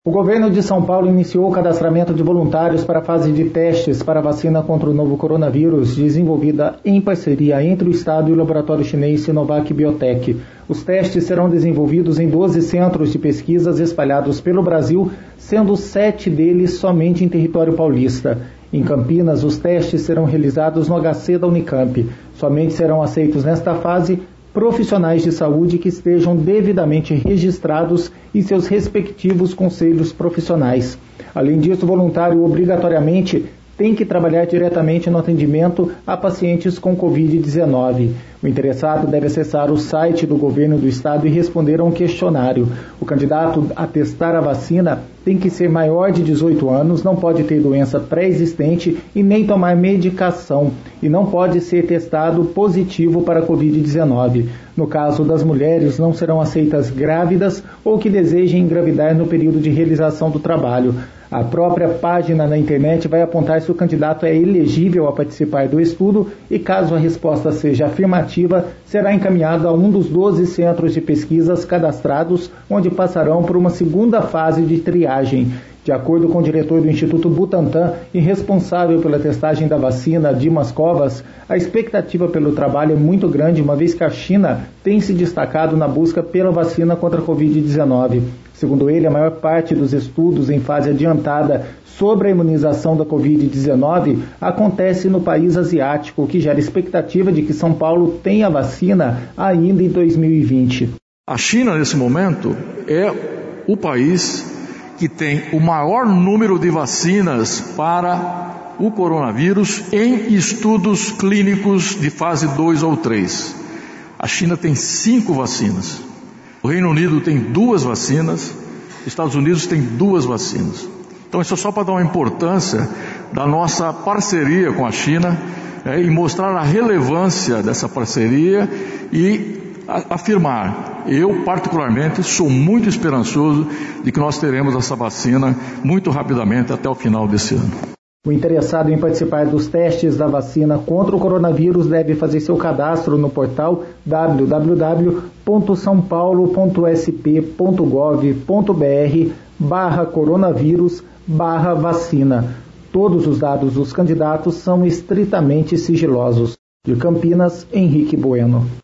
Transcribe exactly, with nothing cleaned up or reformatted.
O governo de São Paulo iniciou o cadastramento de voluntários para a fase de testes para a vacina contra o novo coronavírus, desenvolvida em parceria entre o Estado e o laboratório chinês Sinovac Biotech. Os testes serão desenvolvidos em doze centros de pesquisas espalhados pelo Brasil, sendo sete deles somente em território paulista. Em Campinas, os testes serão realizados no H C da Unicamp. Somente serão aceitos nesta fase profissionais de saúde que estejam devidamente registrados em seus respectivos conselhos profissionais. Além disso, o voluntário obrigatoriamente tem que trabalhar diretamente no atendimento a pacientes com covid dezenove. O interessado deve acessar o site do governo do estado e responder a um questionário. O candidato a testar a vacina tem que ser maior de dezoito anos, não pode ter doença pré-existente e nem tomar medicação, e não pode ser testado positivo para covid dezenove. No caso das mulheres, não serão aceitas grávidas ou que desejem engravidar no período de realização do trabalho. A própria página na internet vai apontar se o candidato é elegível a participar do estudo e, caso a resposta seja afirmativa, será encaminhado a um dos doze centros de pesquisas cadastrados, onde passarão por uma segunda fase de triagem. De acordo com o diretor do Instituto Butantan e responsável pela testagem da vacina, Dimas Covas, a expectativa pelo trabalho é muito grande, uma vez que a China tem se destacado na busca pela vacina contra a covid dezenove. Segundo ele, a maior parte dos estudos em fase adiantada sobre a imunização da covid dezenove acontece no país asiático, o que gera expectativa de que São Paulo tenha a vacina ainda em dois mil e vinte. A China, nesse momento, é o país que tem o maior número de vacinas para o coronavírus em estudos clínicos de fase dois ou três. A China tem cinco vacinas. O Reino Unido tem duas vacinas, Estados Unidos tem duas vacinas. Então isso é só para dar uma importância da nossa parceria com a China, é, e mostrar a relevância dessa parceria e a, afirmar, eu particularmente sou muito esperançoso de que nós teremos essa vacina muito rapidamente até o final desse ano. O interessado em participar dos testes da vacina contra o coronavírus deve fazer seu cadastro no portal w w w ponto são paulo ponto s p ponto gov ponto b r barra coronavírus barra vacina. Todos os dados dos candidatos são estritamente sigilosos. De Campinas, Henrique Bueno.